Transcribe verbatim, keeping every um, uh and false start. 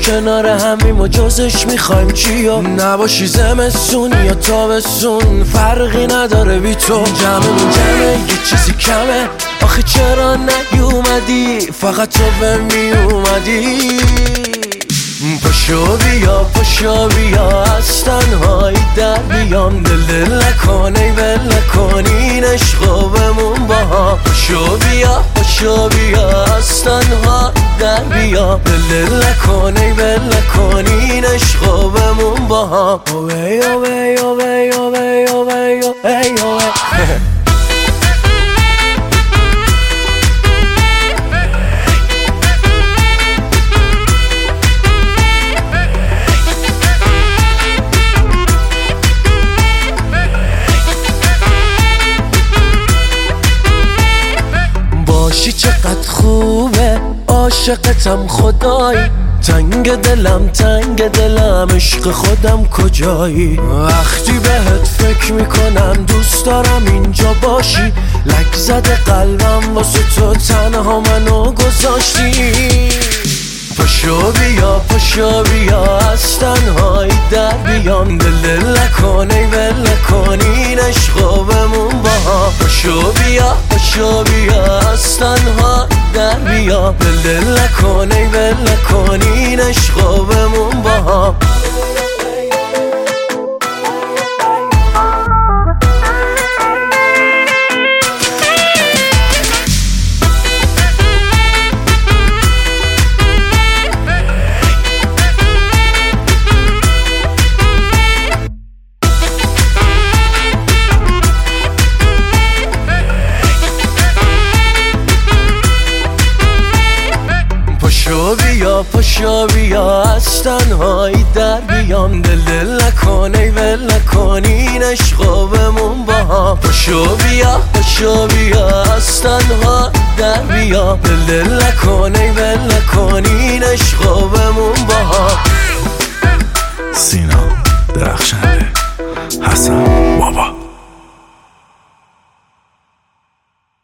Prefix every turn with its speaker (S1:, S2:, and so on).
S1: کنار همیم و جزش میخوایم چیا؟ نباشی زمستون یا تابستون فرقی نداره بی تو. جمعمون جمعه یه چیزی کمه، آخه چرا نیومدی؟ فقط تو به میومدی. پاشو بیا پاشو بیا از تنهایی در بیام، دل دل نکنی ول نکنین عشقو بمون با هم. پاشو بیا پاشو بیا از تنها در بیام، دل دل نکنی ول نکنین عشقو بمون با هم. اوی اوی اوی اوی اوی اوی اوی باشی چقدر خوبه، عاشقتم خدایی. تنگ دلم تنگ دلم عشق خودم کجایی؟ وقتی بهت فکر میکنم دوست دارم اینجا باشی. لک زده قلبم واسه تو تنها منو گذاشتی. پاشو بیا پاشو بیا از تنهایی در بیام، دل دل نکنی ول نکنین عشقو بمون با هم. پاشو بیا پاشو بیا از تنهایی در بیام، دل دل نکنی ول نکنین عشقو بمون با هم. پاشو بیا پاشو بیا از تنهایی در بیام، دل دل نکنی ول نکنین عشقو بمون با هم. پاشو بیا پاشو بیا از تنها در بیام، دل دل نکنی ول نکنین عشقو بمون با هم.
S2: سینا درخشنده حسن